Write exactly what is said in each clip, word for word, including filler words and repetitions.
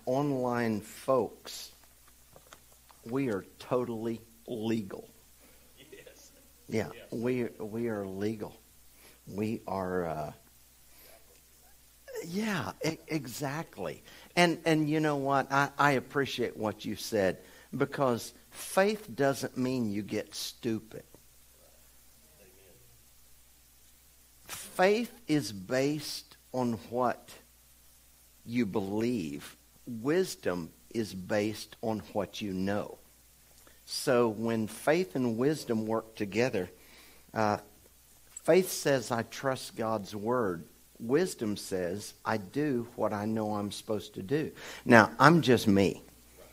online folks, we are totally legal. Yes. Yeah, Yes. we we are legal. We are, uh, yeah, e- exactly. And and you know what? I, I appreciate what you said, because faith doesn't mean you get stupid. Faith is based on what you believe. Wisdom is based on what you know. So when faith and wisdom work together, uh, faith says, I trust God's word. Wisdom says, I do what I know I'm supposed to do. Now, I'm just me.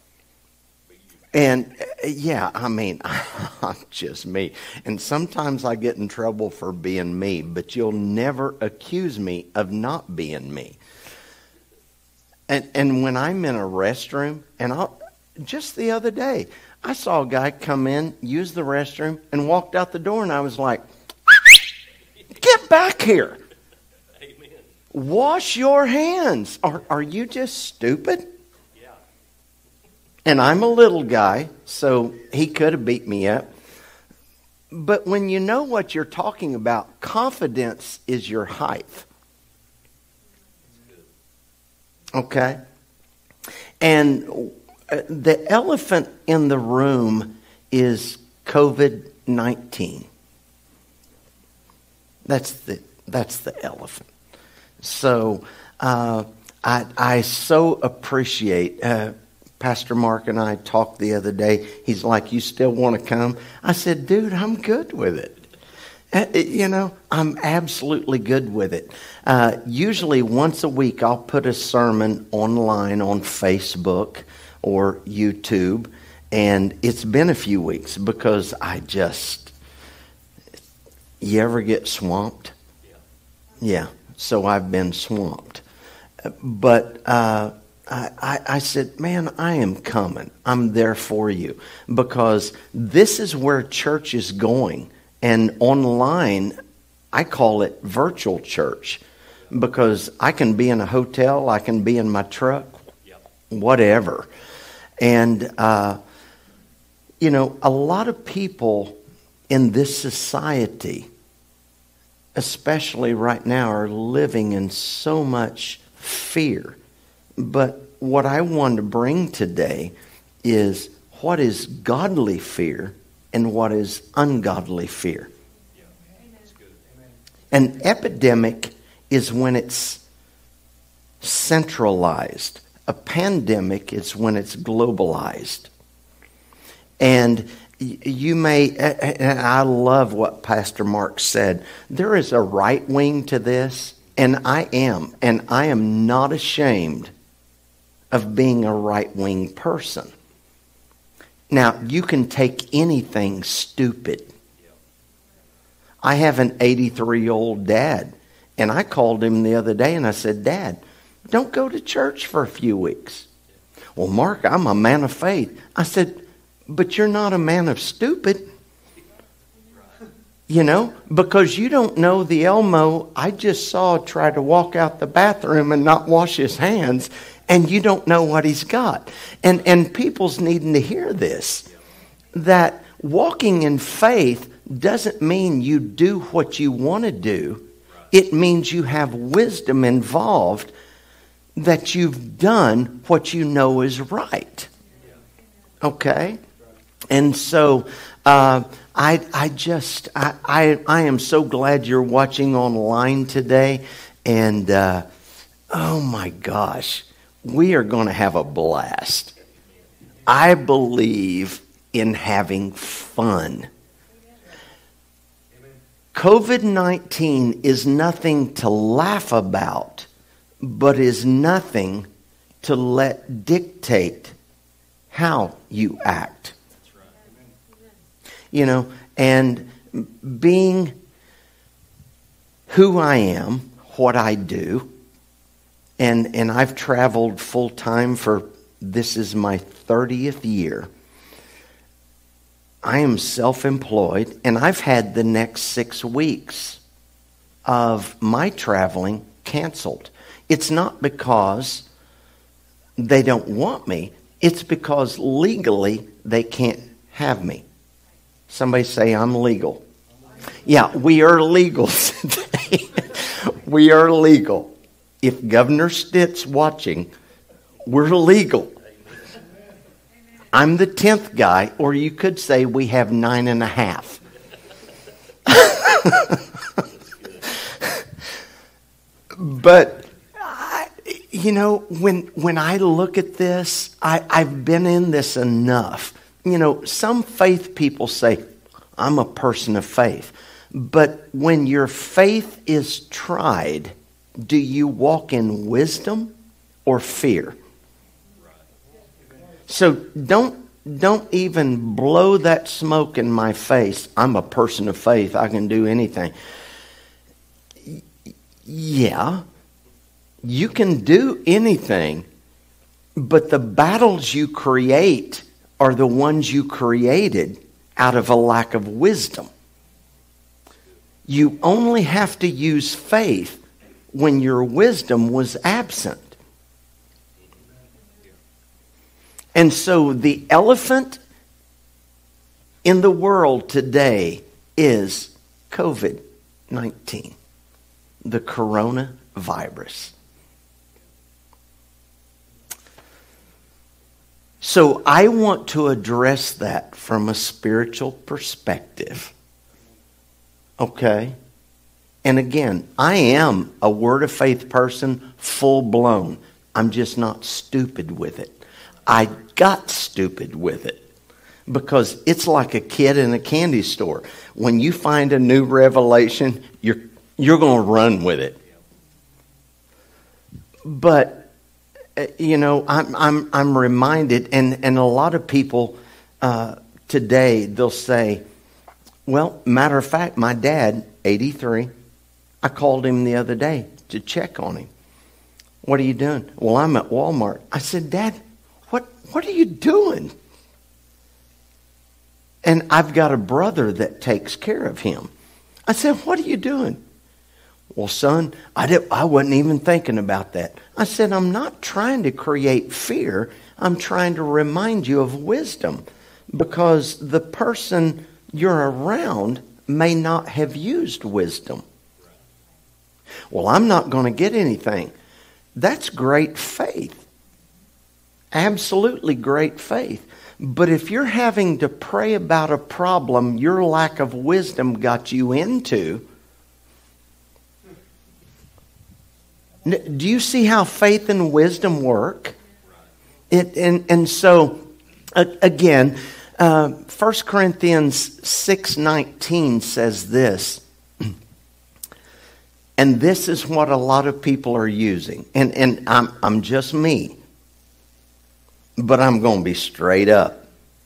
And, uh, yeah, I mean, I'm just me. And sometimes I get in trouble for being me, but you'll never accuse me of not being me. And and when I'm in a restroom, and I'll, just the other day, I saw a guy come in, use the restroom, and walked out the door, and I was like, get back here. Amen. Wash your hands. Are, are you just stupid? Yeah. And I'm a little guy, so he could have beat me up. But when you know what you're talking about, confidence is your height. Okay? And uh, the elephant in the room is covid nineteen. That's the that's the elephant. So uh, I I so appreciate. Uh, Pastor Mark and I talked the other day. He's like, "You still want to come?" I said, "Dude, I'm good with it. Uh, you know, I'm absolutely good with it." Uh, usually once a week, I'll put a sermon online on Facebook or YouTube, and it's been a few weeks because I just. You ever get swamped? Yeah. Yeah. So I've been swamped. But uh, I, I, I said, man, I am coming. I'm there for you. Because this is where church is going. And online, I call it virtual church. Because I can be in a hotel, I can be in my truck, Yep. whatever. And, uh, you know, a lot of people in this society, especially right now, are living in so much fear. But what I want to bring today is what is godly fear and what is ungodly fear. Yeah. That's good. An epidemic is when it's centralized. A pandemic is when it's globalized. And you may, and I love what Pastor Mark said, there is a right wing to this, and I am, and I am not ashamed of being a right wing person. Now, you can take anything stupid. I have an eighty-three-year-old dad, and I called him the other day and I said, Dad, don't go to church for a few weeks. Well, Mark, I'm a man of faith. I said, but you're not a man of stupid. You know, because you don't know the Elmo I just saw try to walk out the bathroom and not wash his hands, and you don't know what he's got. And and people's needing to hear this, that walking in faith doesn't mean you do what you want to do. It means you have wisdom involved, that you've done what you know is right. Okay? And so uh, I I just I, I I am so glad you're watching online today, and uh, oh my gosh, we are going to have a blast. I believe in having fun. covid nineteen is nothing to laugh about, but is nothing to let dictate how you act. You know, and being who I am, what I do, and and I've traveled full time for, this is my thirtieth year. I am self-employed, and I've had the next six weeks of my traveling canceled. It's not because they don't want me. It's because legally they can't have me. Somebody say, I'm legal. Yeah, we are legal today. We are legal. If Governor Stitt's watching, we're legal. I'm the tenth guy, or you could say we have nine and a half. But, I, you know, when when I look at this, I, I've been in this enough. You know, some faith people say, I'm a person of faith. But when your faith is tried, do you walk in wisdom or fear? So don't don't even blow that smoke in my face. I'm a person of faith. I can do anything. Yeah, you can do anything, but the battles you create are the ones you created out of a lack of wisdom. You only have to use faith when your wisdom was absent. And so the elephant in the world today is covid nineteen, the coronavirus. So I want to address that from a spiritual perspective. Okay? And again, I am a word of faith person, full blown. I'm just not stupid with it. I got stupid with it because it's like a kid in a candy store. When you find a new revelation, you're you're going to run with it. But you know, I'm I'm I'm reminded, and and a lot of people uh, today they'll say, well, matter of fact, my dad, eighty-three, I called him the other day to check on him. What are you doing? Well, I'm at Walmart. I said, Dad, what what are you doing? And I've got a brother that takes care of him. I said, what are you doing? Well, son, I did, I wasn't even thinking about that. I said, I'm not trying to create fear. I'm trying to remind you of wisdom, because the person you're around may not have used wisdom. Well, I'm not going to get anything. That's great faith. Absolutely great faith. But if you're having to pray about a problem your lack of wisdom got you into, do you see how faith and wisdom work? It, and, and so, again, uh, First Corinthians six nineteen says this. And this is what a lot of people are using. And, and I'm, I'm just me. But I'm going to be straight up.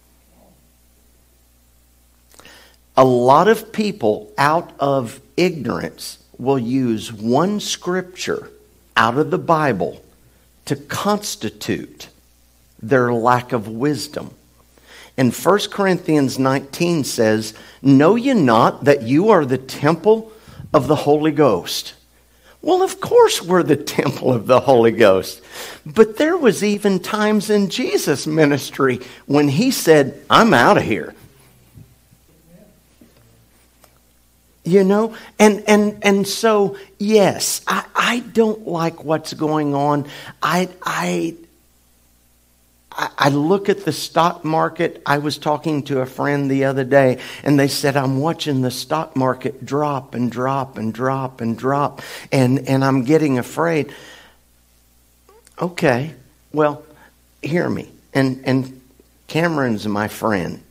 A lot of people, out of ignorance, will use one scripture out of the Bible to constitute their lack of wisdom. And First Corinthians nineteen says, know ye not that you are the temple of the Holy Ghost? Well, of course we're the temple of the Holy Ghost. But there was even times in Jesus' ministry when he said, I'm out of here. You know, and and and so, yes, I, I don't like what's going on. I I I look at the stock market. I was talking to a friend the other day, and they said, I'm watching the stock market drop and drop and drop and drop, and, and I'm getting afraid. Okay, well, hear me. And, and Cameron's my friend.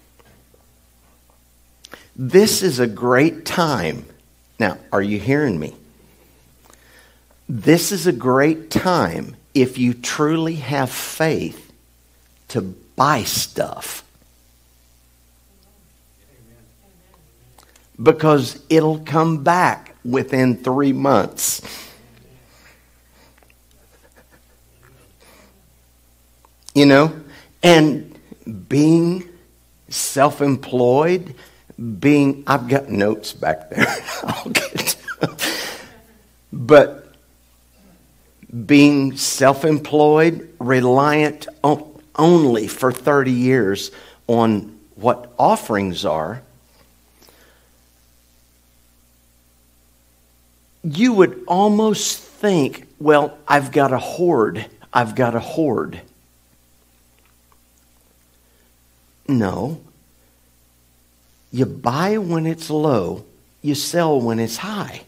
This is a great time. Now, are you hearing me? This is a great time if you truly have faith to buy stuff. Because it'll come back within three months. You know? And being self-employed, being, I've got notes back there. I'll get to, but being self-employed, reliant on, only for thirty years on what offerings are, you would almost think, well, I've got a hoard. I've got a hoard. No. You buy when it's low. You sell when it's high.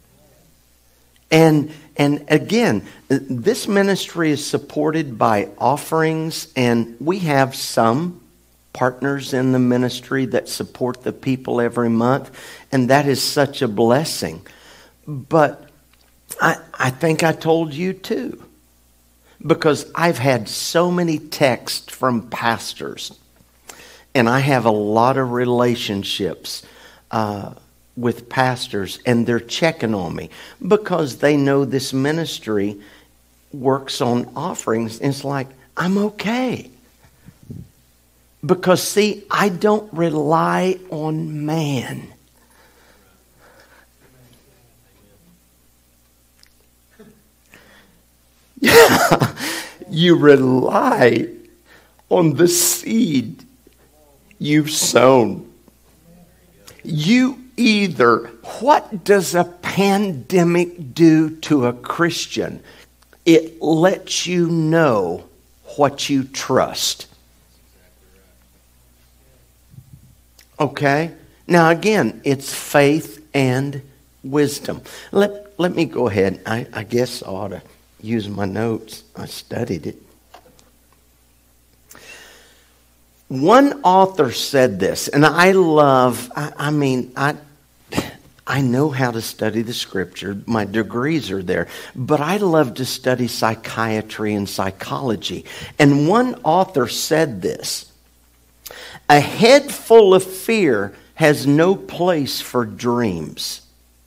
And and again, this ministry is supported by offerings, and we have some partners in the ministry that support the people every month, and that is such a blessing. But I, I think I told you too, because I've had so many texts from pastors, and I have a lot of relationships uh, with pastors, and they're checking on me because they know this ministry works on offerings. And it's like, I'm okay. Because, see, I don't rely on man. Yeah, you rely on the seed you've sown. You either, what does a pandemic do to a Christian? It lets you know what you trust. Okay? Now again, it's faith and wisdom. Let, let me go ahead. I, I guess I ought to use my notes. I studied it. One author said this, and I love, I, I mean, I I know how to study the scripture. My degrees are there. But I love to study psychiatry and psychology. And one author said this: a head full of fear has no place for dreams.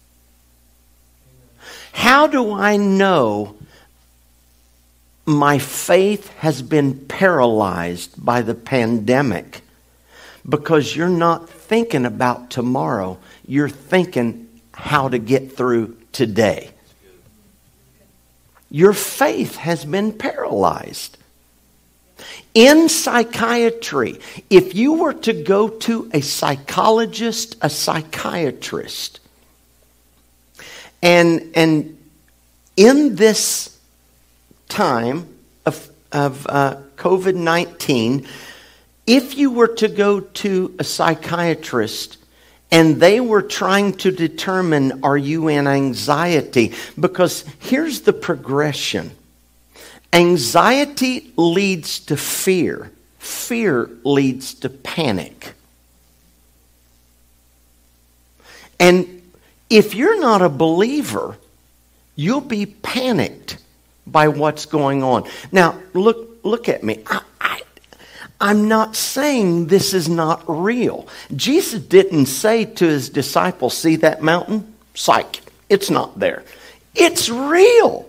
How do I know my faith has been paralyzed by the pandemic? Because you're not thinking about tomorrow. You're thinking how to get through today. Your faith has been paralyzed. In psychiatry, if you were to go to a psychologist, a psychiatrist, and, and in this time of, of uh, covid nineteen, if you were to go to a psychiatrist and they were trying to determine, are you in anxiety? Because here's the progression. Anxiety leads to fear. Fear leads to panic. And if you're not a believer, you'll be panicked by what's going on. Now, look, look at me. I, I, I'm not saying this is not real. Jesus didn't say to his disciples, see that mountain? Psych, it's not there. It's real.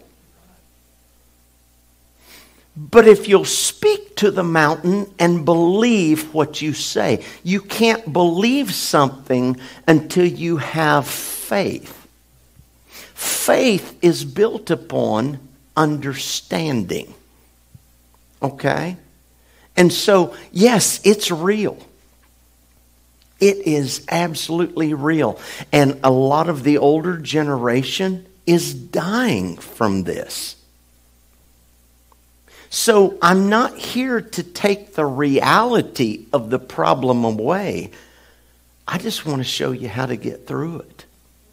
But if you'll speak to the mountain and believe what you say, you can't believe something until you have faith. Faith is built upon understanding. Okay? And so, yes, it's real. It is absolutely real. And a lot of the older generation is dying from this. So I'm not here to take the reality of the problem away. I just want to show you how to get through it.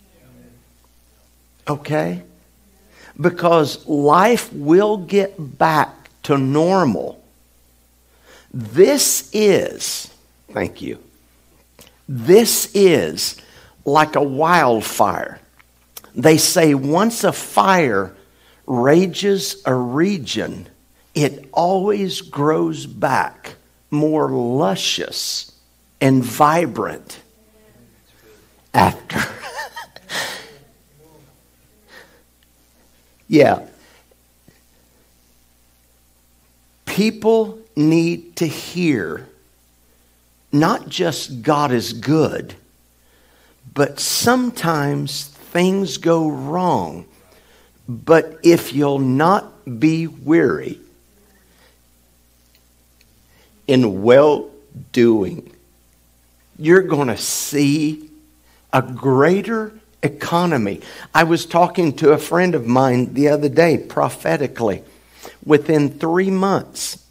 Okay? Because life will get back to normal. This is, thank you, this is like a wildfire. They say once a fire rages a region, it always grows back more luscious and vibrant after. Yeah. People need to hear not just God is good, but sometimes things go wrong But if you'll not be weary in well-doing, you're going to see a greater economy. I was talking to a friend of mine the other day prophetically. Within three months,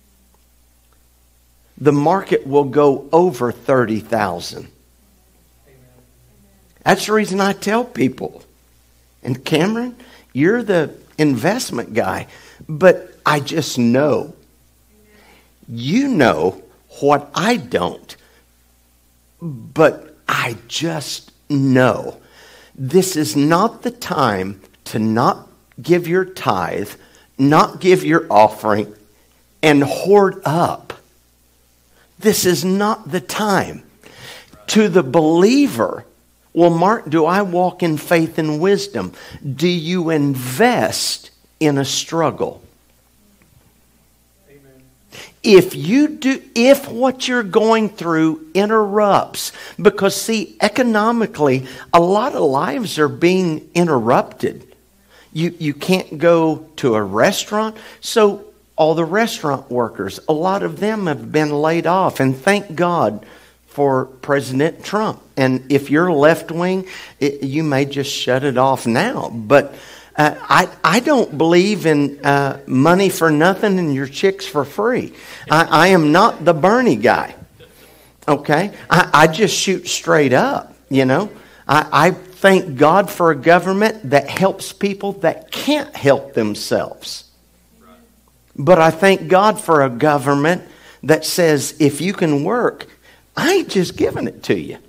the market will go over thirty thousand. That's the reason I tell people, and Cameron, you're the investment guy, but I just know. You know what I don't, but I just know. This is not the time to not give your tithe, not give your offering, and hoard up. This is not the time. To the believer, well, Mark, do I walk in faith and wisdom? Do you invest in a struggle? Amen. If you do, if what you're going through interrupts, because see, economically, a lot of lives are being interrupted. You you can't go to a restaurant, so all the restaurant workers, a lot of them have been laid off, and thank God for President Trump. And if you're left wing, it, you may just shut it off now. But uh, I I don't believe in uh, money for nothing and your chicks for free. I, I am not the Bernie guy. Okay, I, I just shoot straight up. You know, I, I thank God for a government that helps people that can't help themselves. But I thank God for a government that says if you can work, I ain't just giving it to you.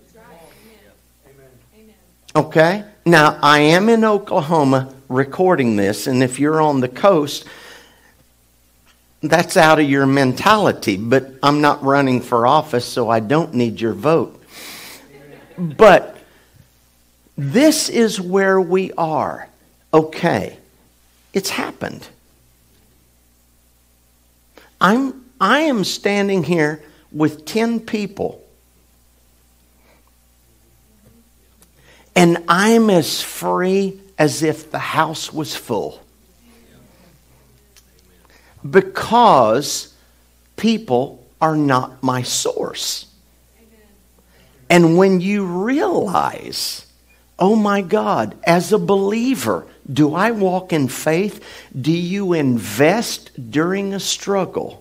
Okay? Now, I am in Oklahoma recording this, and if you're on the coast, that's out of your mentality. But I'm not running for office, so I don't need your vote. But this is where we are. Okay. It's happened. I'm I am standing here with ten people. And I'm as free as if the house was full. Because people are not my source. And when you realize, oh my God, as a believer, do I walk in faith? Do you invest during a struggle?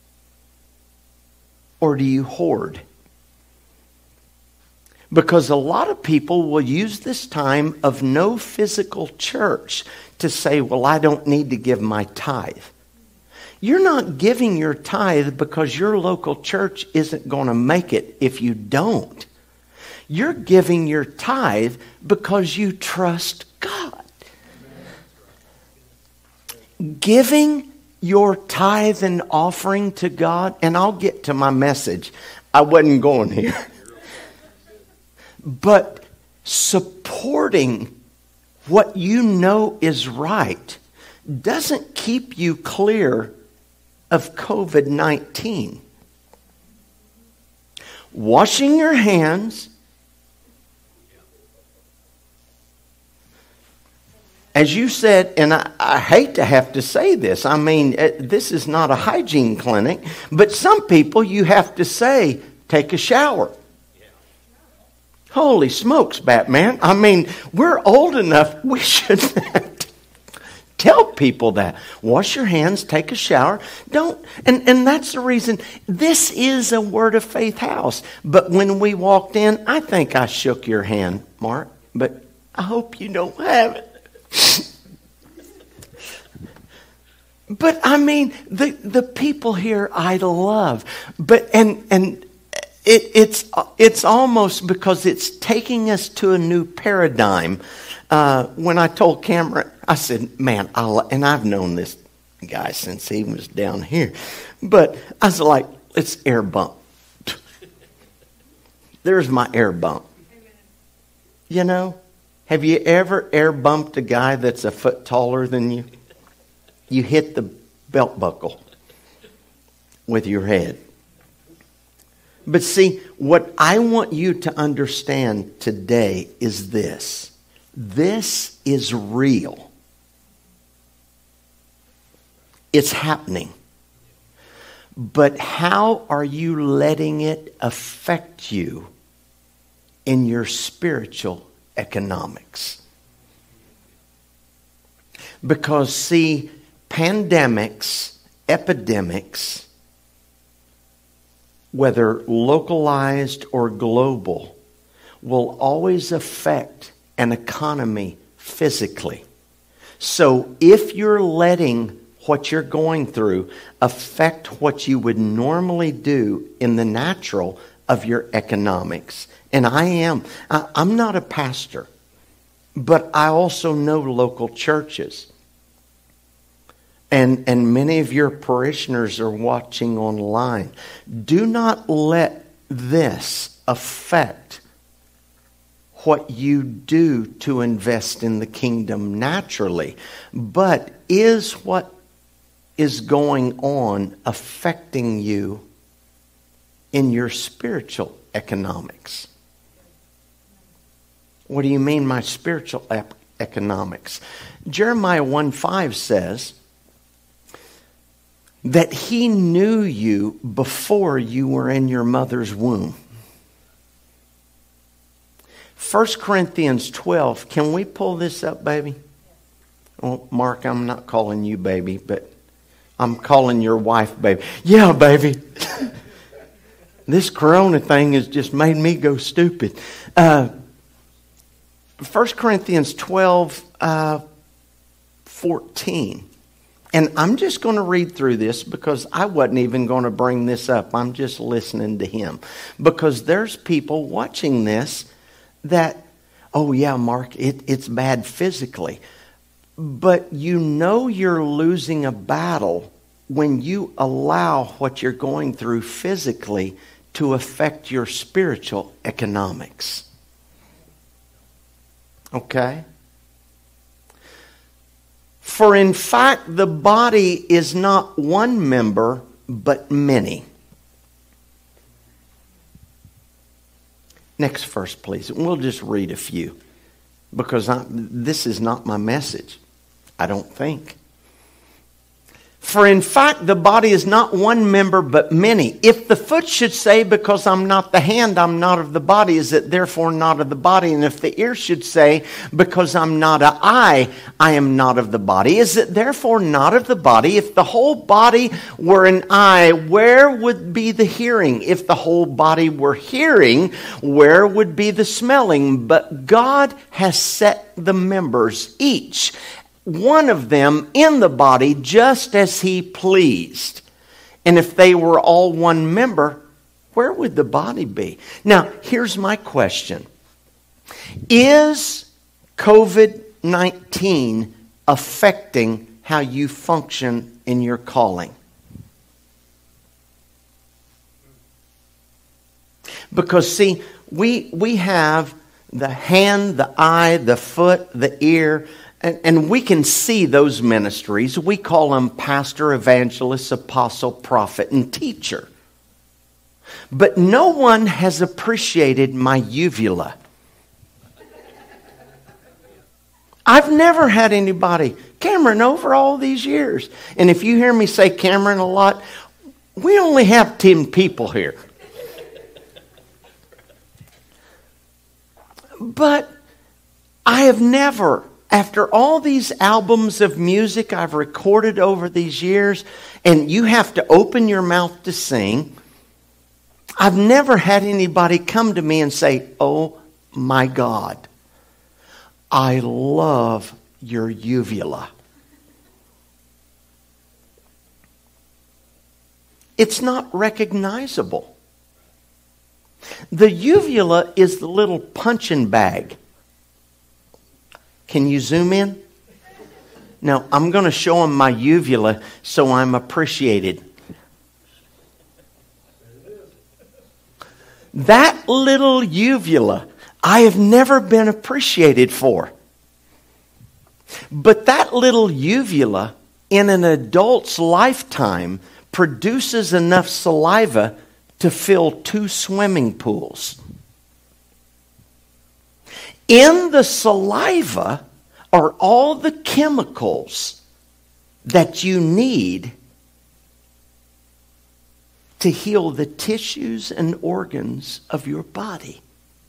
Or do you hoard? Because a lot of people will use this time of no physical church to say, well, I don't need to give my tithe. You're not giving your tithe because your local church isn't going to make it if you don't. You're giving your tithe because you trust God. Giving your tithe and offering to God, and I'll get to my message. I wasn't going here. But supporting what you know is right doesn't keep you clear of covid nineteen. Washing your hands, as you said, and I, I hate to have to say this, I mean, this is not a hygiene clinic, but some people you have to say, take a shower. Holy smokes, Batman. I mean, we're old enough, we should tell people that. Wash your hands, take a shower. Don't, and, and that's the reason, this is a Word of Faith house. But when we walked in, I think I shook your hand, Mark, but I hope you don't have it. But I mean, the, the people here I love. But, and, and, It, it's it's almost because it's taking us to a new paradigm. Uh, when I told Cameron, I said, man, I lo-, and I've known this guy since he was down here. But I was like, let's air bump. There's my air bump. You know, have you ever air bumped a guy that's a foot taller than you? You hit the belt buckle with your head. But see, what I want you to understand today is this. This is real. It's happening. But how are you letting it affect you in your spiritual economics? Because, see, pandemics, epidemics, whether localized or global, will always affect an economy physically. So if you're letting what you're going through affect what you would normally do in the natural of your economics. And I am, I, I'm not a pastor, but I also know local churches. And, and many of your parishioners are watching online. Do not let this affect what you do to invest in the kingdom naturally. But is what is going on affecting you in your spiritual economics? What do you mean by spiritual ep- economics? Jeremiah one five says that he knew you before you were in your mother's womb. First Corinthians twelve, can we pull this up, baby? Well, Mark, I'm not calling you baby, but I'm calling your wife baby. Yeah, baby. This corona thing has just made me go stupid. Uh, First Corinthians twelve, uh, fourteen. And I'm just going to read through this because I wasn't even going to bring this up. I'm just listening to him. Because there's people watching this that, oh yeah, Mark, it, it's bad physically. But you know you're losing a battle when you allow what you're going through physically to affect your spiritual economics. Okay? For in fact, the body is not one member, but many. Next verse, please. We'll just read a few. Because I, this is not my message. I don't think. For in fact, the body is not one member, but many. If the foot should say, because I'm not the hand, I'm not of the body, is it therefore not of the body? And if the ear should say, because I'm not an eye, I am not of the body, is it therefore not of the body? If the whole body were an eye, where would be the hearing? If the whole body were hearing, where would be the smelling? But God has set the members, each one of them, in the body just as he pleased. And if they were all one member, where would the body be? Now, here's my question. Is covid nineteen affecting how you function in your calling? Because, see, we, we have the hand, the eye, the foot, the ear. And, and we can see those ministries. We call them pastor, evangelist, apostle, prophet, and teacher. But no one has appreciated my uvula. I've never had anybody, Cameron, over all these years. And if you hear me say Cameron a lot, we only have ten people here. But I have never... After all these albums of music I've recorded over these years, and you have to open your mouth to sing, I've never had anybody come to me and say, oh my God, I love your uvula. It's not recognizable. The uvula is the little punching bag. Can you zoom in? Now, I'm going to show them my uvula so I'm appreciated. That little uvula, I have never been appreciated for. But that little uvula, in an adult's lifetime, produces enough saliva to fill two swimming pools. In the saliva are all the chemicals that you need to heal the tissues and organs of your body.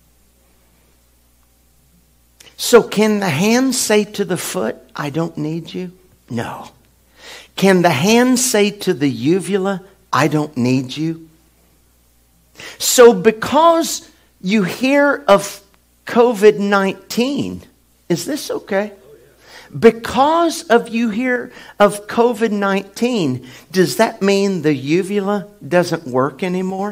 So can the hand say to the foot, I don't need you? No. Can the hand say to the uvula, I don't need you? So because you hear of covid nineteen, is this okay? Because of you hear of covid nineteen, does that mean the uvula doesn't work anymore?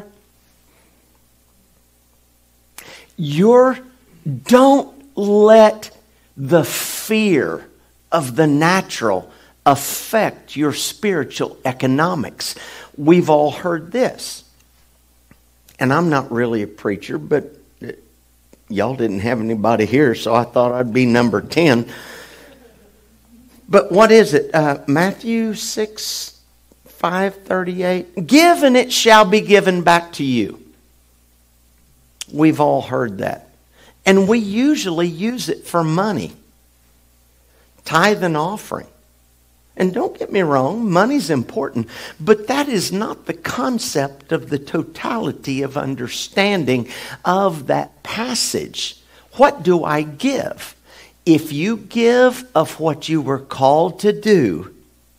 You're, don't let the fear of the natural affect your spiritual economics. We've all heard this. And I'm not really a preacher, but y'all didn't have anybody here, so I thought I'd be number ten. But what is it? Uh, Matthew six, five, thirty-eight. Give and it shall be given back to you. We've all heard that. And we usually use it for money. Tithe and offering. And don't get me wrong, money's important. But that is not the concept of the totality of understanding of that passage. What do I give? If you give of what you were called to do,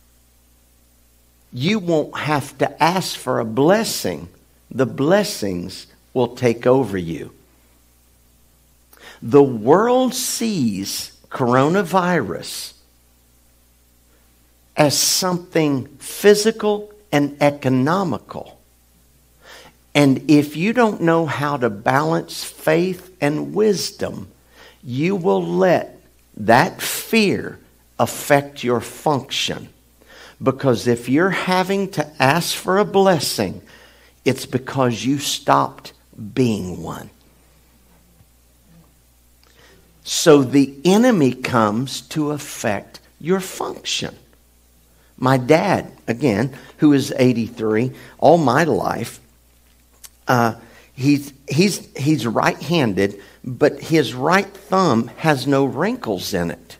you won't have to ask for a blessing. The blessings will take over you. The world sees coronavirus as something physical and economical. And if you don't know how to balance faith and wisdom, you will let that fear affect your function. Because if you're having to ask for a blessing, it's because you stopped being one. So the enemy comes to affect your function. My dad, again, who is eighty-three, all my life, uh, he's he's he's right-handed, but his right thumb has no wrinkles in it.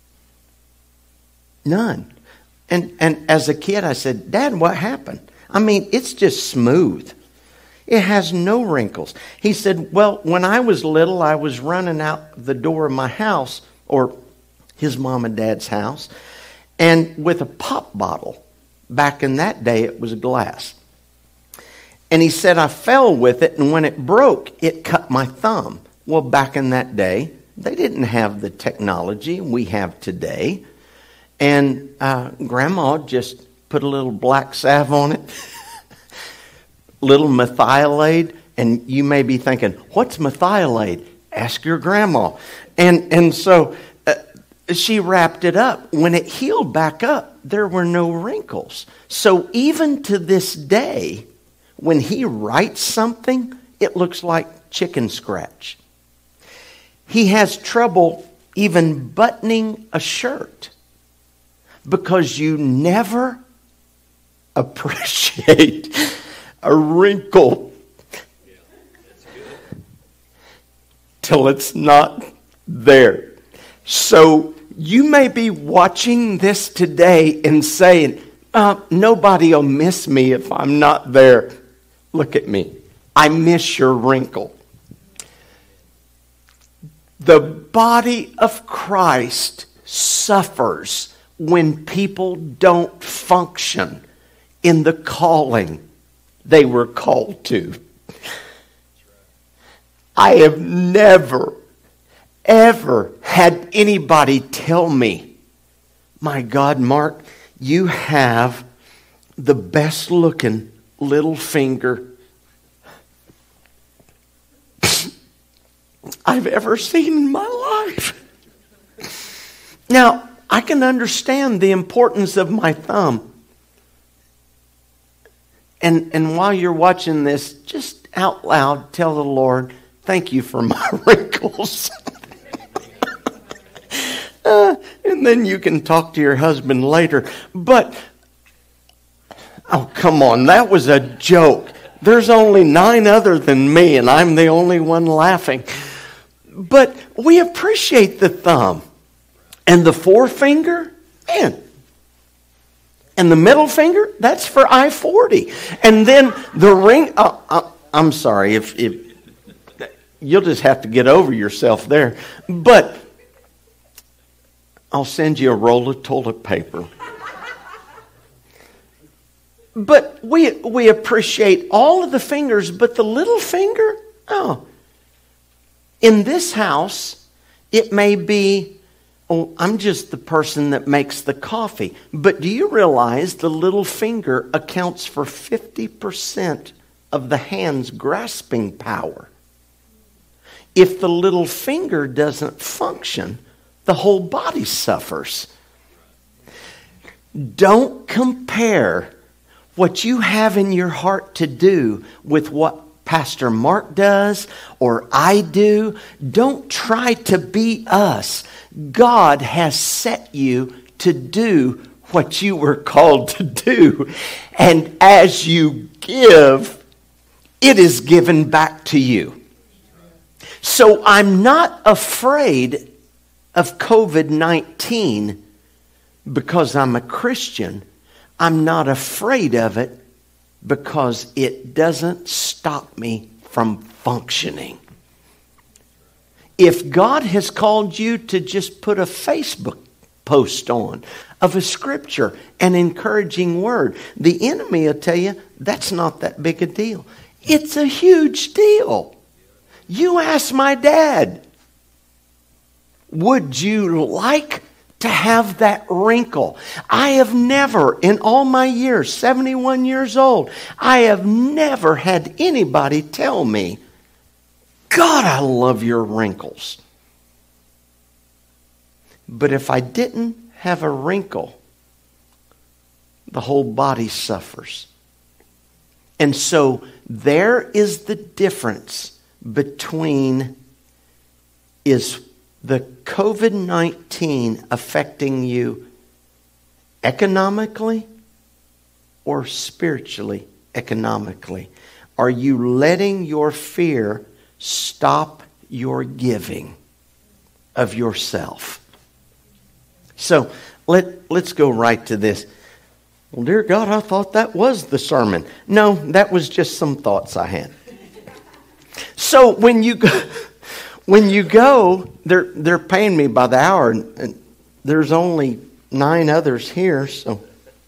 None. And and as a kid, I said, Dad, what happened? I mean, it's just smooth. It has no wrinkles. He said, well, when I was little, I was running out the door of my house, or his mom and dad's house, and with a pop bottle. Back in that day, it was glass. And he said, I fell with it, and when it broke, it cut my thumb. Well, back in that day, they didn't have the technology we have today. And uh, Grandma just put a little black salve on it, little methylate, and you may be thinking, what's methylate? Ask your grandma. And, and so uh, she wrapped it up. When it healed back up, there were no wrinkles. So even to this day, when he writes something, it looks like chicken scratch. He has trouble even buttoning a shirt because you never appreciate a wrinkle till it's not there. So you may be watching this today and saying, uh, nobody will miss me if I'm not there. Look at me. I miss your wrinkle. The body of Christ suffers when people don't function in the calling they were called to. I have never, ever had anybody tell me, my God, Mark, you have the best looking little finger I've ever seen in my life. Now, I can understand the importance of my thumb. And, and while you're watching this, just out loud tell the Lord, thank you for my wrinkles. uh, and then you can talk to your husband later. But, oh, come on, that was a joke. There's only nine other than me, and I'm the only one laughing. But we appreciate the thumb. And the forefinger, man, And the middle finger, that's for I forty. And then the ring, oh, oh, I'm sorry, if, if you'll just have to get over yourself there. But I'll send you a roll of toilet paper. But we we appreciate all of the fingers, but the little finger, oh. In this house, it may be, oh, I'm just the person that makes the coffee. But do you realize the little finger accounts for fifty percent of the hand's grasping power? If the little finger doesn't function, the whole body suffers. Don't compare what you have in your heart to do with what Pastor Mark does or I do. Don't try to be us. God has set you to do what you were called to do. And as you give, it is given back to you. So I'm not afraid of covid nineteen because I'm a Christian. I'm not afraid of it because it doesn't stop me from functioning. If God has called you to just put a Facebook post on of a scripture, an encouraging word, the enemy will tell you that's not that big a deal. It's a huge deal. You ask my dad, would you like to have that wrinkle? I have never, in all my years, seventy-one years old, I have never had anybody tell me, God, I love your wrinkles. But if I didn't have a wrinkle, the whole body suffers. And so there is the difference between, is the covid nineteen affecting you economically or spiritually economically? Are you letting your fear stop your giving of yourself? So let, let's go right to this. Well, dear God, I thought that was the sermon. No, that was just some thoughts I had. So when you go... When you go, they're they're paying me by the hour, and, and there's only nine others here. So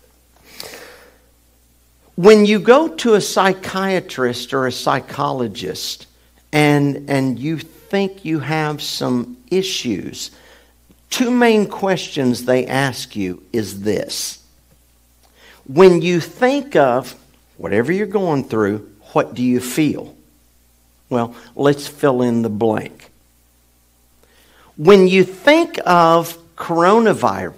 when you go to a psychiatrist or a psychologist, and and you think you have some issues, two main questions they ask you is this: when you think of whatever you're going through, what do you feel? Well, let's fill in the blank. When you think of coronavirus,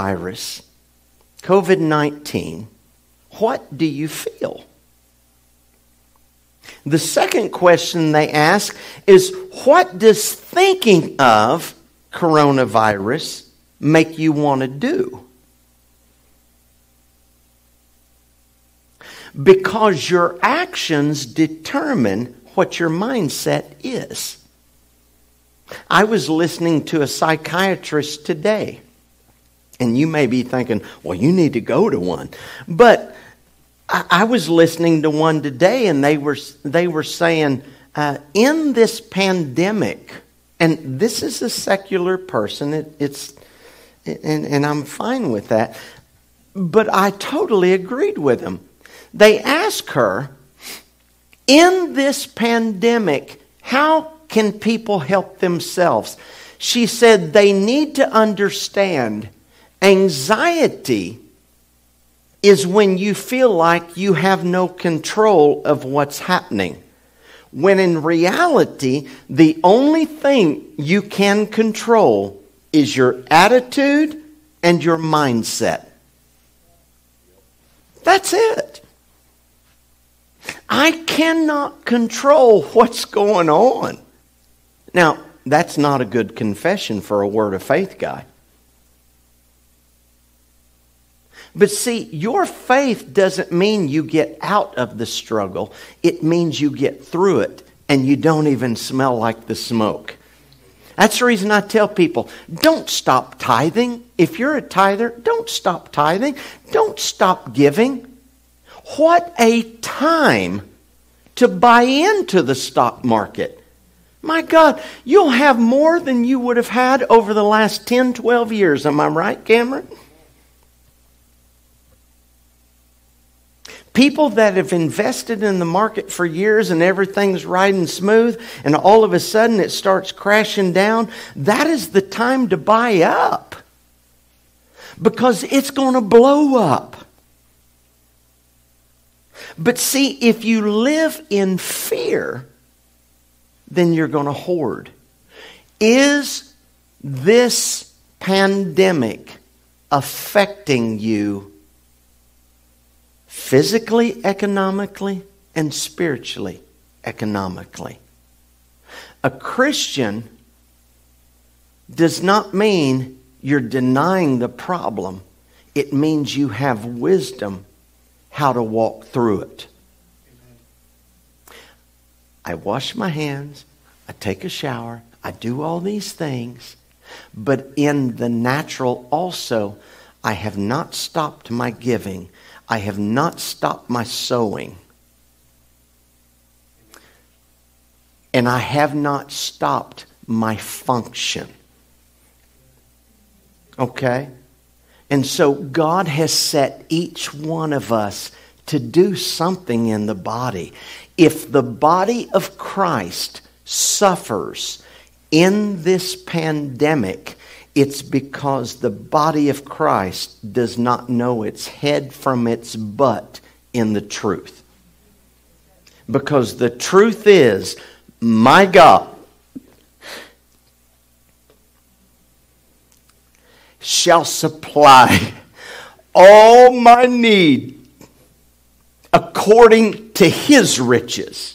covid nineteen, what do you feel? The second question they ask is, what does thinking of coronavirus make you want to do? Because your actions determine what your mindset is. I was listening to a psychiatrist today, and you may be thinking, well, you need to go to one. But I, I was listening to one today, and they were they were saying, uh, in this pandemic, and this is a secular person, it, it's and, and I'm fine with that, but I totally agreed with him. They asked her, in this pandemic, how can people help themselves? She said they need to understand anxiety is when you feel like you have no control of what's happening. When in reality, the only thing you can control is your attitude and your mindset. That's it. I cannot control what's going on. Now, that's not a good confession for a Word of Faith guy. But see, your faith doesn't mean you get out of the struggle. It means you get through it and you don't even smell like the smoke. That's the reason I tell people, don't stop tithing. If you're a tither, don't stop tithing. Don't stop giving. What a time to buy into the stock market. My God, you'll have more than you would have had over the last ten, twelve years. Am I right, Cameron? People that have invested in the market for years and everything's riding smooth, and all of a sudden it starts crashing down, that is the time to buy up. Because it's going to blow up. But see, if you live in fear, then you're going to hoard. Is this pandemic affecting you physically, economically, and spiritually, economically? A Christian does not mean you're denying the problem. It means you have wisdom how to walk through it. I wash my hands, I take a shower, I do all these things, but in the natural also, I have not stopped my giving. I have not stopped my sowing. And I have not stopped my function. Okay? And so God has set each one of us to do something in the body. If the body of Christ suffers in this pandemic, it's because the body of Christ does not know its head from its butt in the truth. Because the truth is, my God shall supply all my need according to His riches.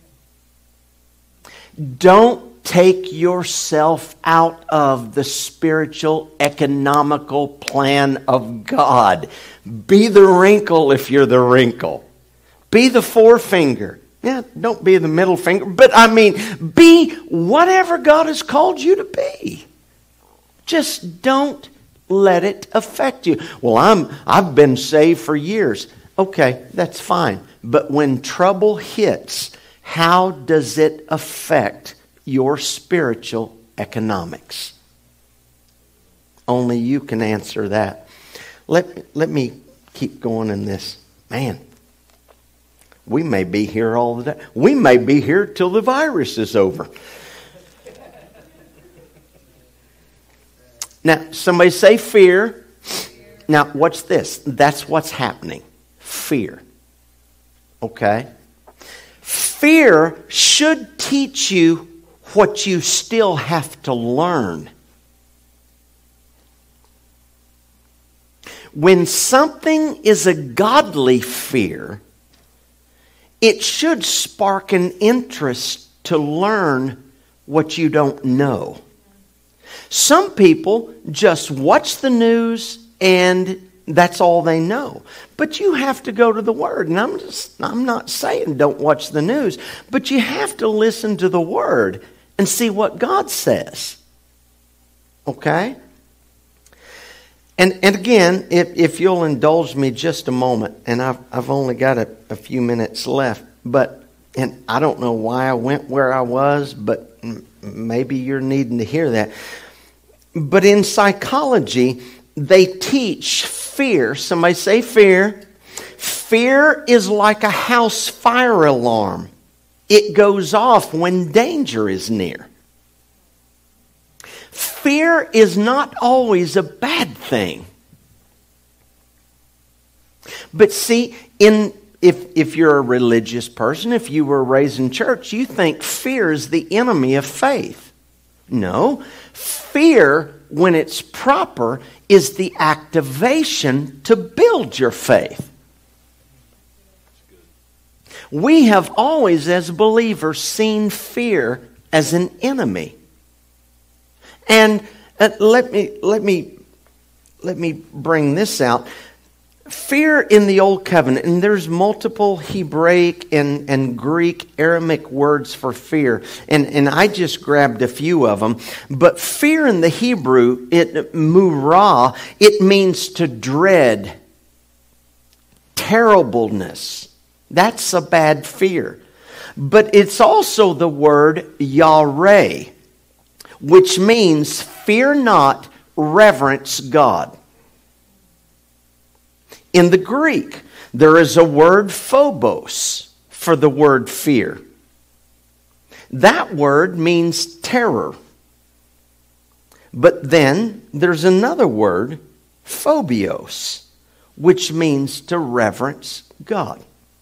Don't take yourself out of the spiritual, economical plan of God. Be the wrinkle if you're the wrinkle. Be the forefinger. Yeah, don't be the middle finger. But I mean, be whatever God has called you to be. Just don't let it affect you. Well, I'm, I've been saved for years. Okay, that's fine. But when trouble hits, how does it affect your spiritual economics? Only you can answer that. Let, let me keep going in this. Man, we may be here all the day. We may be here till the virus is over. Now, somebody say fear. Now, what's this? That's what's happening. Fear. Okay? Fear should teach you what you still have to learn. When something is a godly fear, it should spark an interest to learn what you don't know. Some people just watch the news and that's all they know. But you have to go to the Word. And I'm just, I'm not saying don't watch the news, but you have to listen to the Word and see what God says. Okay? And and again, if, if you'll indulge me just a moment, and I've, I've only got a, a few minutes left, but, and I don't know why I went where I was, but m- maybe you're needing to hear that. But in psychology, they teach fear. Somebody say fear. Fear is like a house fire alarm. It goes off when danger is near. Fear is not always a bad thing. But see, in if if you're a religious person, if you were raised in church, you think fear is the enemy of faith. No. Fear, when it's proper, is the activation to build your faith. We have always, as believers, seen fear as an enemy. And uh, let me let me let me bring this out. fear in the Old Covenant, and there's multiple Hebraic and, and Greek, Aramaic words for fear, and, and I just grabbed a few of them. But fear in the Hebrew, it murah, it means to dread, terribleness. That's a bad fear. But it's also the word yareh, which means fear not, reverence God. In the Greek, there is a word phobos for the word fear. That word means terror. But then there's another word, phobios, which means to reverence God.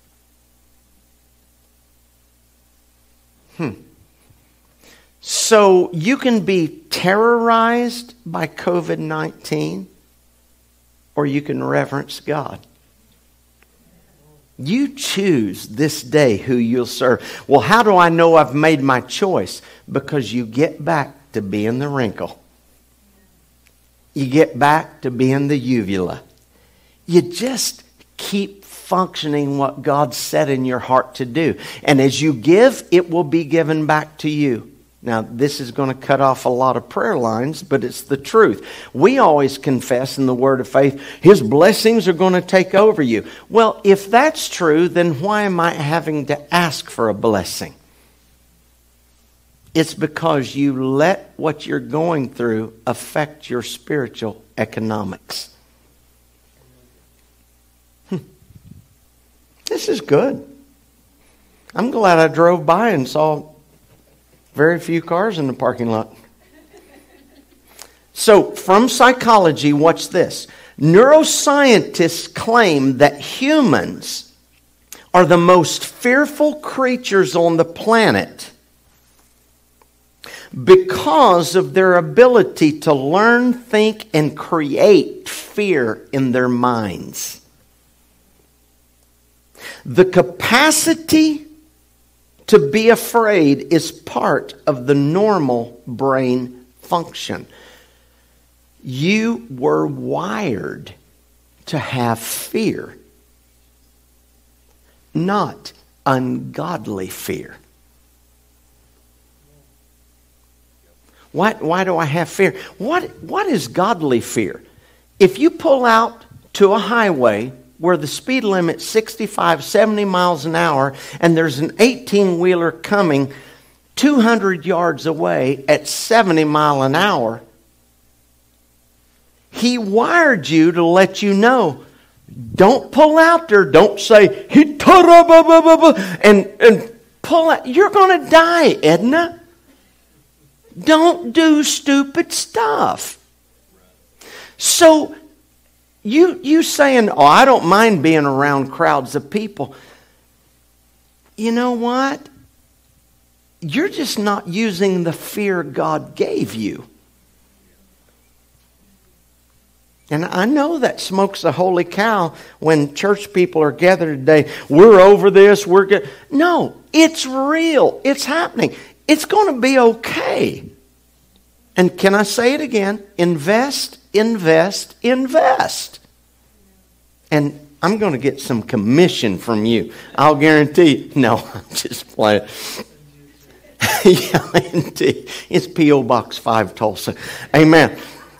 Hmm. So you can be terrorized by covid nineteen, or you can reverence God. You choose this day who you'll serve. Well, how do I know I've made my choice? Because you get back to being the wrinkle. You get back to being the uvula. You just keep functioning what God set in your heart to do. And as you give, it will be given back to you. Now, this is going to cut off a lot of prayer lines, but it's the truth. We always confess in the word of faith, His blessings are going to take over you. Well, if that's true, then why am I having to ask for a blessing? It's because you let what you're going through affect your spiritual economics. Hmm. This is good. I'm glad I drove by and saw very few cars in the parking lot. So, from psychology, watch this. Neuroscientists claim that humans are the most fearful creatures on the planet because of their ability to learn, think, and create fear in their minds. The capacity to be afraid is part of the normal brain function. You were wired to have fear, not ungodly fear. Why, why do I have fear? What, what is godly fear? If you pull out to a highway where the speed limit's sixty-five, seventy miles an hour, and there's an eighteen-wheeler coming two hundred yards away at seventy mile an hour, He wired you to let you know, don't pull out there, don't say, and, and pull out. You're going to die, Edna. Don't do stupid stuff. So, You you saying, oh, I don't mind being around crowds of people. You know what? You're just not using the fear God gave you. And I know that smokes a holy cow when church people are gathered today. We're over this. We're good. No, it's real. It's happening. It's going to be okay. And can I say it again? Invest, invest, invest. And I'm going to get some commission from you. I'll guarantee. No, I'm just playing. Yeah, indeed. It's P O Box five, Tulsa. Amen.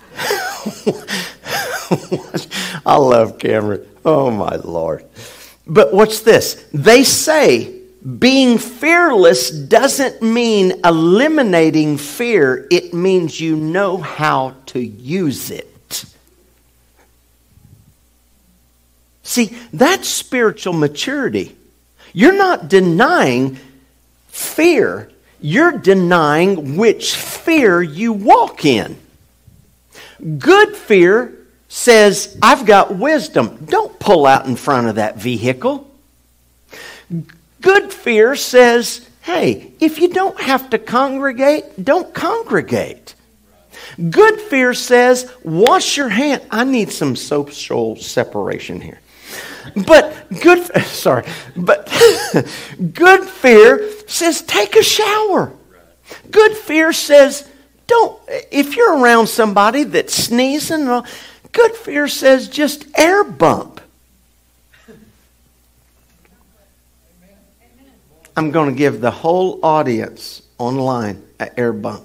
I love Cameron. Oh, my Lord. But what's this? They say being fearless doesn't mean eliminating fear. It means you know how to use it. See, that's spiritual maturity. You're not denying fear. You're denying which fear you walk in. Good fear says, I've got wisdom. Don't pull out in front of that vehicle. Good fear says, hey, if you don't have to congregate, don't congregate. Good fear says, wash your hand. I need some social separation here. But good, sorry, but good fear says, take a shower. Good fear says, don't, if you're around somebody that's sneezing, good fear says, just air bump. I'm going to give the whole audience online an air bump.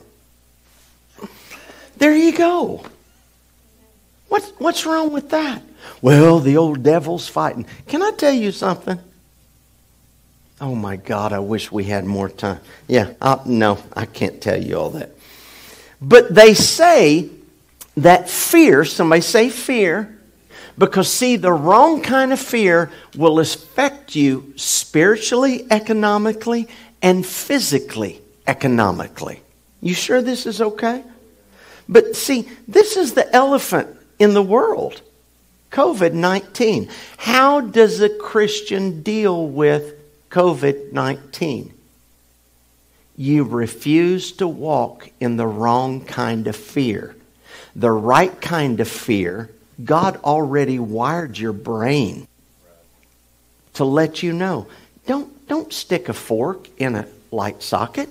There you go. What's, what's wrong with that? Well, the old devil's fighting. Can I tell you something? Oh my God, I wish we had more time. Yeah, I, no, I can't tell you all that. But they say that fear, somebody say fear, because see, the wrong kind of fear will affect you spiritually, economically, and physically, economically. You sure this is okay? But see, this is the elephant in the world. covid nineteen. How does a Christian deal with covid nineteen? You refuse to walk in the wrong kind of fear. The right kind of fear, God already wired your brain to let you know. Don't, don't stick a fork in a light socket.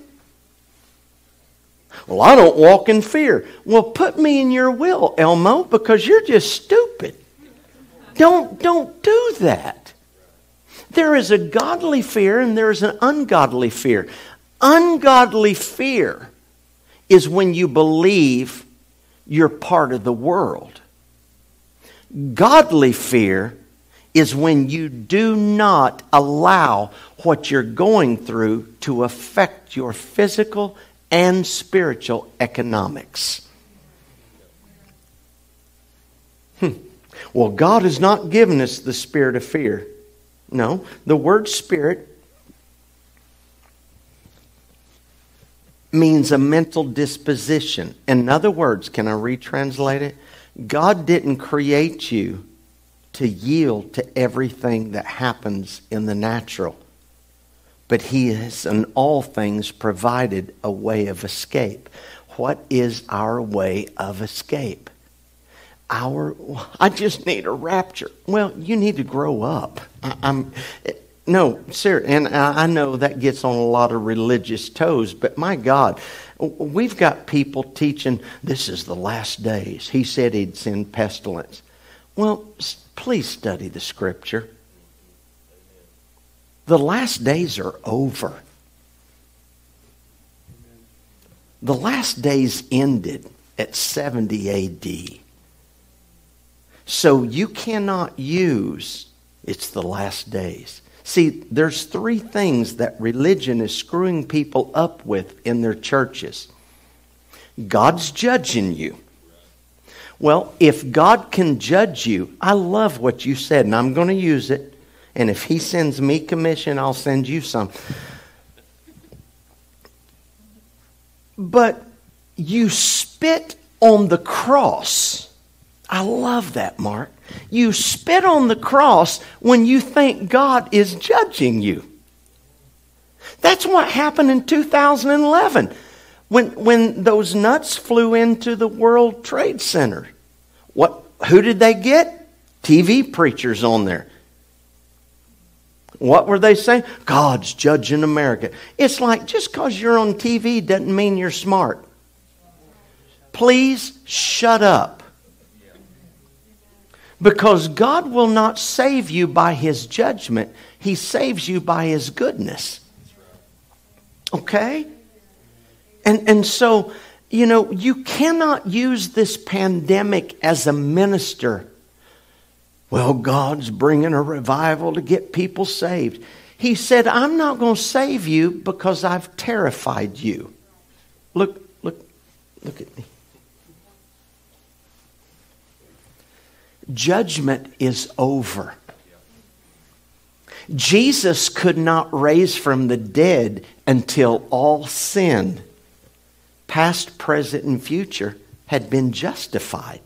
Well, I don't walk in fear. Well, put me in your will, Elmo, because you're just stupid. Don't, don't do that. There is a godly fear and there is an ungodly fear. Ungodly fear is when you believe you're part of the world. Godly fear is when you do not allow what you're going through to affect your physical and spiritual economics. Hmm. Well, God has not given us the spirit of fear. No, the word spirit means a mental disposition. In other words, can I retranslate it? God didn't create you to yield to everything that happens in the natural. But He has in all things provided a way of escape. What is our way of escape? Our, I just need a rapture. Well, you need to grow up. I, I'm, no, sir, and I, I know that gets on a lot of religious toes, but my God, we've got people teaching this is the last days. He said He'd send pestilence. Well, please study the Scripture. The last days are over. The last days ended at seventy A D. So you cannot use, it's the last days. See, there's three things that religion is screwing people up with in their churches. God's judging you. Well, if God can judge you, I love what you said, and I'm going to use it. And if He sends me commission, I'll send you some. But you spit on the cross. I love that, Mark. You spit on the cross when you think God is judging you. That's what happened in two thousand eleven when, when those nuts flew into the World Trade Center. What? Who did they get? T V preachers on there. What were they saying? God's judging America. It's like just because you're on T V doesn't mean you're smart. Please shut up. Because God will not save you by His judgment. He saves you by His goodness. Okay? And, and so, you know, you cannot use this pandemic as a minister. Well, God's bringing a revival to get people saved. He said, I'm not going to save you because I've terrified you. Look, look, look at me. Judgment is over. Jesus could not raise from the dead until all sin, past, present, and future, had been justified.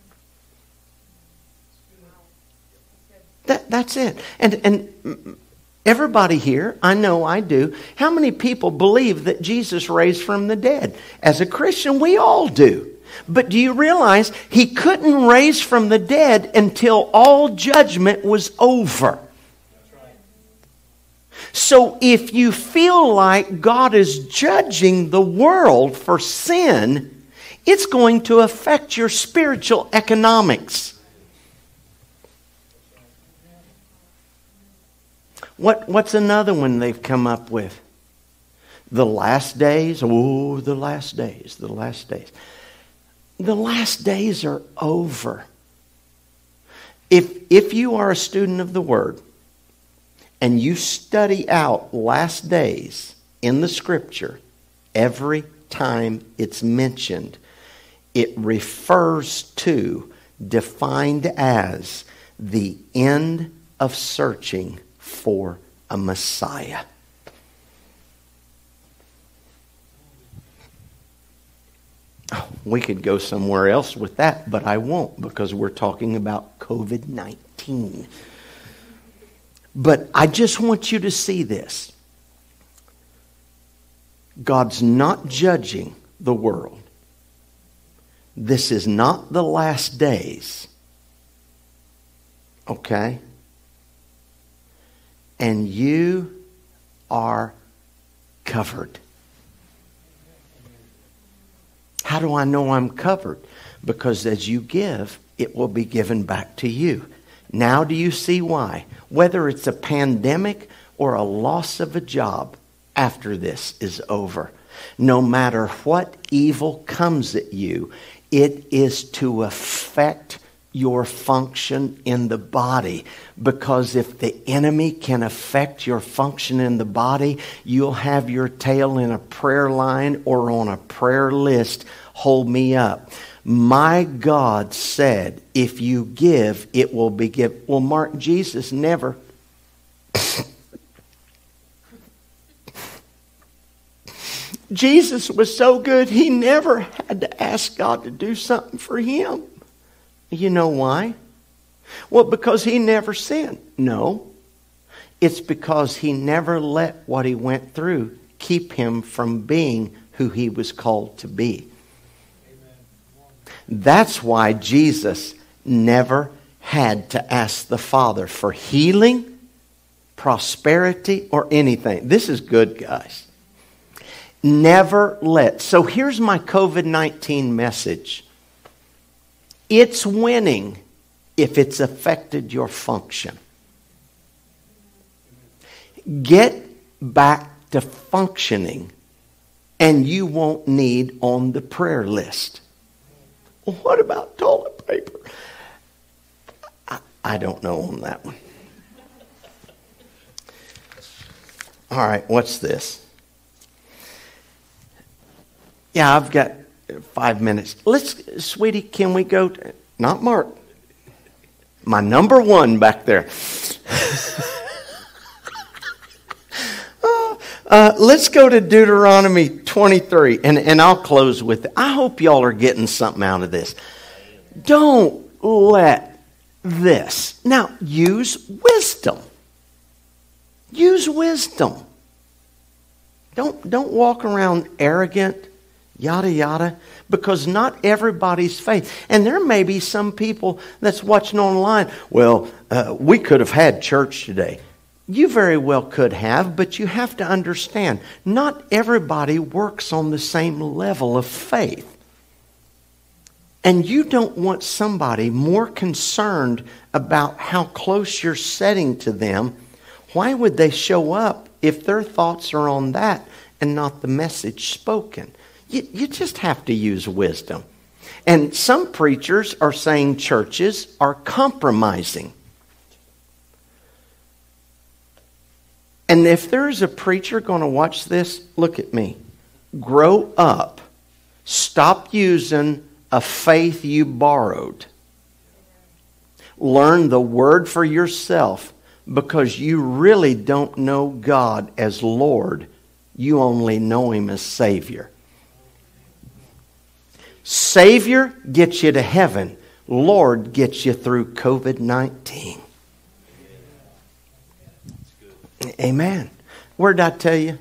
That, that's it. And, and everybody here, I know I do, how many people believe that Jesus raised from the dead? As a Christian, we all do. But do you realize He couldn't raise from the dead until all judgment was over? So if you feel like God is judging the world for sin, it's going to affect your spiritual economics. What, what's another one they've come up with? The last days. Oh, the last days, the last days. The last days are over. If, if you are a student of the Word and you study out last days in the Scripture, every time it's mentioned, it refers to, defined as, the end of searching for a Messiah. Oh, we could go somewhere else with that, but I won't, because we're talking about covid nineteen. But I just want you to see this. God's not judging the world. This is not the last days. Okay? And you are covered. How do I know I'm covered? Because as you give, it will be given back to you. Now do you see why? Whether it's a pandemic or a loss of a job after this is over, no matter what evil comes at you, it is to affect your function in the body. Because if the enemy can affect your function in the body, you'll have your tail in a prayer line or on a prayer list. Hold me up. My God said, if you give, it will be given. Well, Mark, Jesus never. Jesus was so good, he never had to ask God to do something for him. You know why? Well, because he never sinned. No. It's because he never let what he went through keep him from being who he was called to be. That's why Jesus never had to ask the Father for healing, prosperity, or anything. This is good, guys. Never let. So here's my covid nineteen message. It's winning if it's affected your function. Get back to functioning and you won't need on the prayer list. Well, what about toilet paper? I, I don't know on that one. All right, what's this? Yeah, I've got five minutes. Let's, sweetie, can we go to, not Mark, my number one back there. uh, uh, let's go to Deuteronomy twenty-three, and, and I'll close with it. I hope y'all are getting something out of this. Don't let this. Now, use wisdom. Use wisdom. Don't, don't walk around arrogant, yada, yada, because not everybody's faith. And there may be some people that's watching online. Well, uh, we could have had church today. You very well could have, but you have to understand, not everybody works on the same level of faith. And you don't want somebody more concerned about how close you're setting to them. Why would they show up if their thoughts are on that and not the message spoken? You, you just have to use wisdom. And some preachers are saying churches are compromising. And if there's a preacher going to watch this, look at me. Grow up. Stop using a faith you borrowed. Learn the word for yourself, because you really don't know God as Lord. You only know Him as Savior. Savior gets you to heaven. Lord gets you through covid nineteen. Amen. Where did I tell you?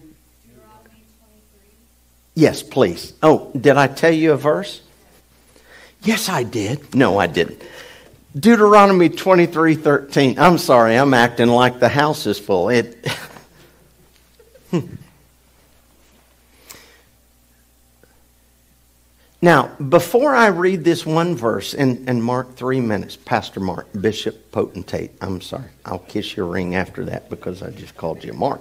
Yes, please. Oh, did I tell you a verse? Yes, I did. No, I didn't. Deuteronomy twenty-three thirteen. I'm sorry, I'm acting like the house is full. It. Now, before I read this one verse, and, and Mark, three minutes, Pastor Mark, Bishop Potentate. I'm sorry, I'll kiss your ring after that because I just called you Mark.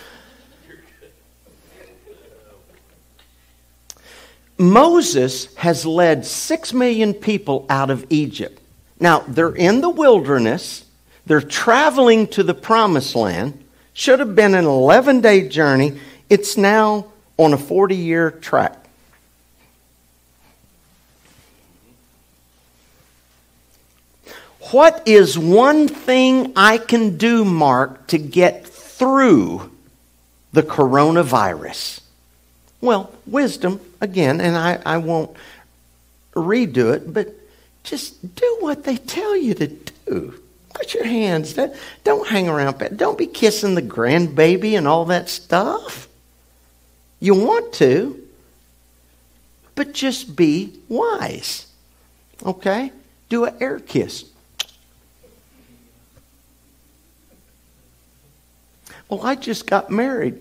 Moses has led six million people out of Egypt. Now, they're in the wilderness. They're traveling to the promised land. Should have been an eleven-day journey. It's now on a forty-year track. What is one thing I can do, Mark, to get through the coronavirus? Well, wisdom, again, and I, I won't redo it, but just do what they tell you to do. Wash your hands. Don't hang around. Don't be kissing the grandbaby and all that stuff. You want to, but just be wise. Okay? Do an air kiss. Well, I just got married.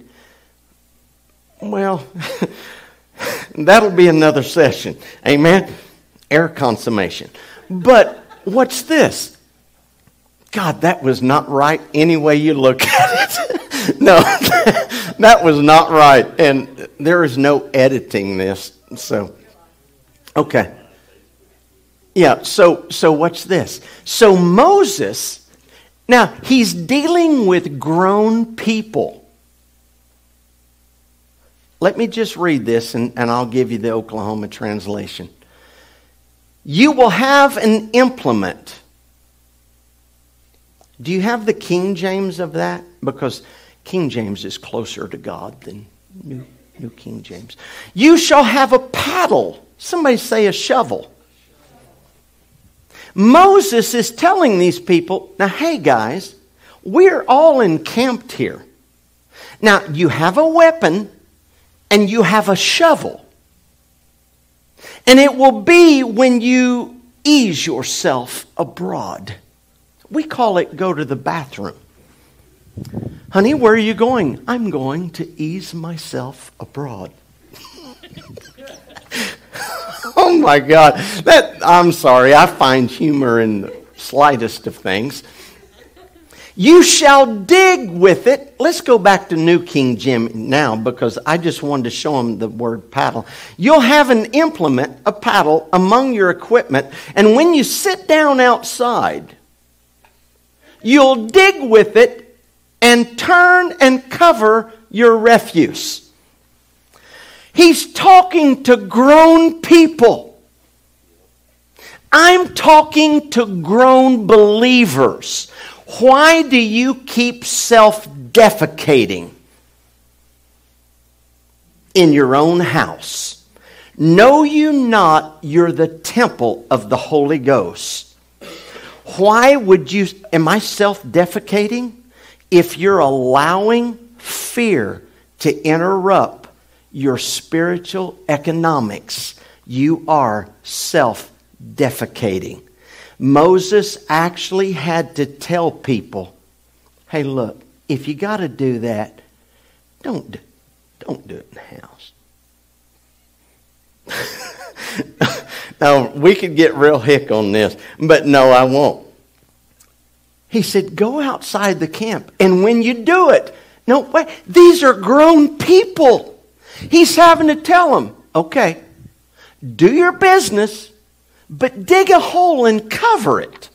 Well, that'll be another session. Amen? Air consummation. But what's this? God, that was not right any way you look at it. No, that was not right. And there is no editing this. So, okay. Yeah, so so what's this? So Moses... Now, he's dealing with grown people. Let me just read this, and, and I'll give you the Oklahoma translation. You will have an implement. Do you have the King James of that? Because King James is closer to God than New, New King James. You shall have a paddle. Somebody say a shovel. Moses is telling these people, now, hey guys, we're all encamped here. Now, you have a weapon and you have a shovel. And it will be when you ease yourself abroad. We call it go to the bathroom. Honey, where are you going? I'm going to ease myself abroad. Oh my God. That I'm sorry, I find humor in the slightest of things. You shall dig with it. Let's go back to New King James now because I just wanted to show them the word paddle. You'll have an implement, a paddle, among your equipment, and when you sit down outside, you'll dig with it and turn and cover your refuse. He's talking to grown people. I'm talking to grown believers. Why do you keep self-defecating in your own house? Know you not you're the temple of the Holy Ghost? Why would you, am I self-defecating? If you're allowing fear to interrupt your spiritual economics, you are self-defecating. Moses actually had to tell people, hey, look, if you got to do that, don't do, don't do it in the house. Now, we could get real hick on this, but no, I won't. He said, go outside the camp, and when you do it, no, wait, these are grown people. He's having to tell them, okay, do your business, but dig a hole and cover it.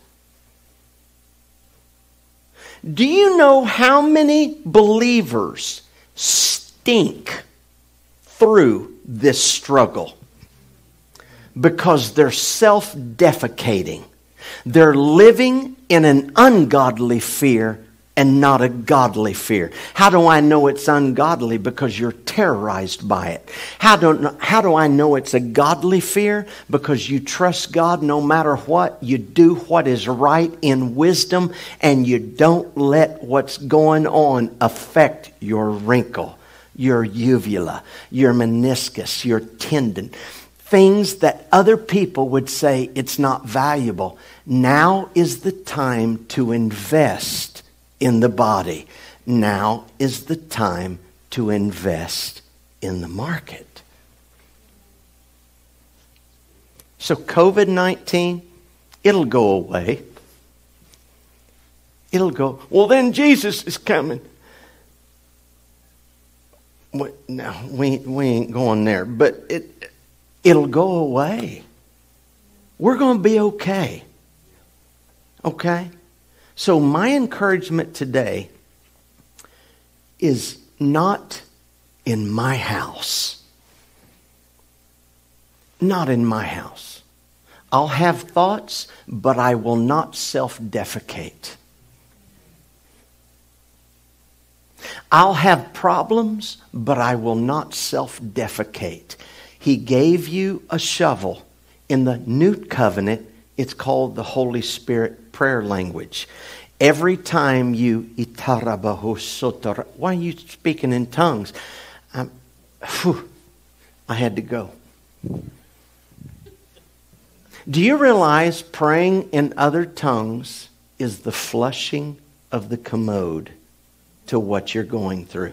Do you know how many believers stink through this struggle? Because they're self-defecating. They're living in an ungodly fear and not a godly fear. How do I know it's ungodly? Because you're terrorized by it. How do, how do I know it's a godly fear? Because you trust God no matter what. You do what is right in wisdom, and you don't let what's going on affect your wrinkle, your uvula, your meniscus, your tendon. Things that other people would say it's not valuable. Now is the time to invest in the body. Now is the time to invest in the market. So covid nineteen, it'll go away. It'll go, well, then Jesus is coming. What, no, we, we ain't going there. But it, it'll go away. We're going to be okay. Okay? So my encouragement today is not in my house. Not in my house. I'll have thoughts, but I will not self-defecate. I'll have problems, but I will not self-defecate. He gave you a shovel. In the New Covenant, it's called the Holy Spirit prayer language. Every time you, why are you speaking in tongues? Um, whew, I had to go. Do you realize praying in other tongues is the flushing of the commode to what you're going through?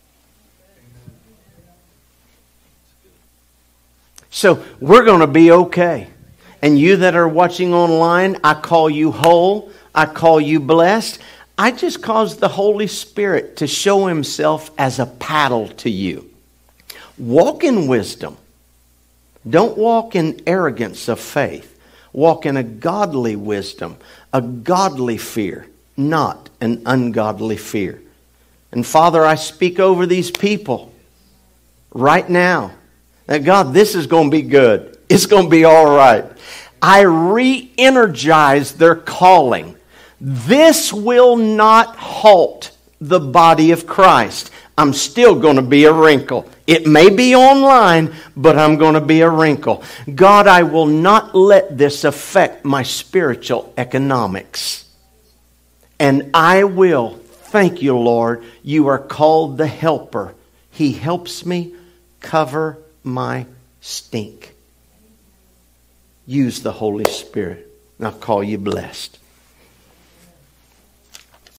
So we're going to be okay. And you that are watching online, I call you whole. I call you blessed. I just caused the Holy Spirit to show Himself as a paddle to you. Walk in wisdom. Don't walk in arrogance of faith. Walk in a godly wisdom, a godly fear, not an ungodly fear. And Father, I speak over these people right now that God, this is going to be good. It's going to be all right. I re-energize their calling. This will not halt the body of Christ. I'm still going to be a wrinkle. It may be online, but I'm going to be a wrinkle. God, I will not let this affect my spiritual economics. And I will, thank you, Lord, you are called the helper. He helps me cover my stink. Use the Holy Spirit. And I'll call you blessed.